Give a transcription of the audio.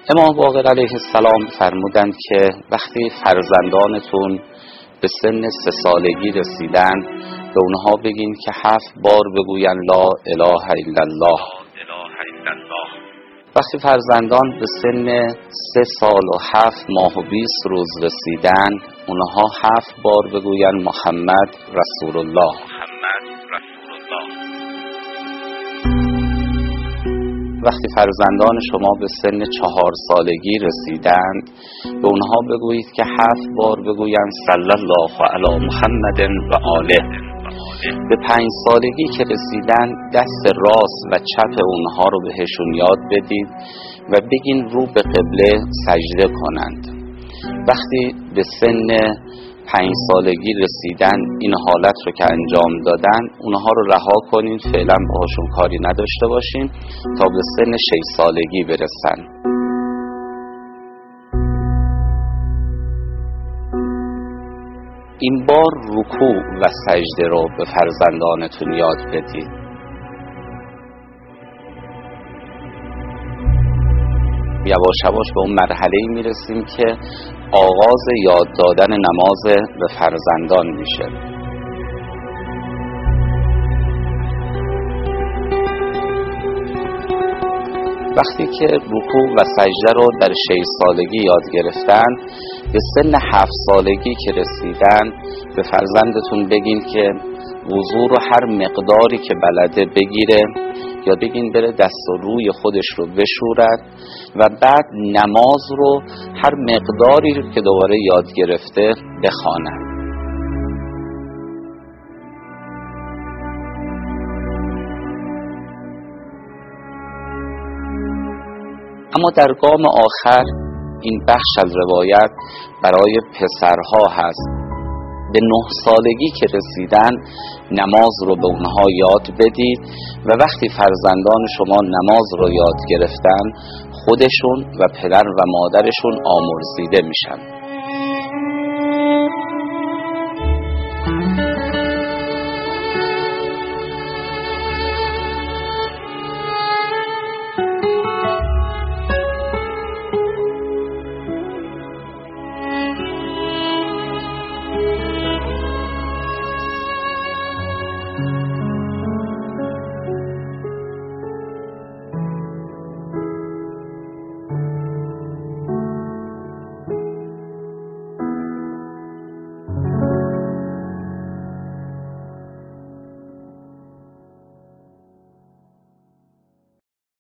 امام باقر علیه السلام فرمودند که وقتی فرزندانتون به سن 3 سالگی رسیدن به اونها بگین که 7 بار بگوین لا اله الا الله. وقتی فرزندان به سن 3 سال و 7 ماه و 20 روز رسیدن اونها 7 بار بگوین محمد رسول الله. وقتی فرزندان شما به سن 4 سالگی رسیدند به اونها بگویید که 7 بار بگویند صلی الله علی محمد و آله. به 5 سالگی که رسیدن دست راست و چپ اونها رو بهشون یاد بدید و بگین رو به قبله سجده کنند. وقتی به سن 5 سالگی رسیدن این حالت رو که انجام دادن اونها رو رها کنین، فعلا باهاشون کاری نداشته باشین تا به سن 6 سالگی برسن. این بار رکوع و سجده رو به فرزندانتون یاد بدید. یواش یواش به اون مرحله‌ای میرسیم که آغاز یاد دادن نماز به فرزندان میشه. وقتی که رکوع و سجده رو در 6 سالگی یاد گرفتن به سن 7 سالگی که رسیدن به فرزندتون بگین که وضو رو هر مقداری که بلده بگیره یا بگین بره دست و روی خودش رو بشورد و بعد نماز رو هر مقداری رو که دوباره یاد گرفته بخواند. اما در گام آخر این بخش از روایت برای پسرها هست. به 9 سالگی که رسیدن نماز رو به اونها یاد بدید و وقتی فرزندان شما نماز رو یاد گرفتن خودشون و پدر و مادرشون آمرزیده میشن.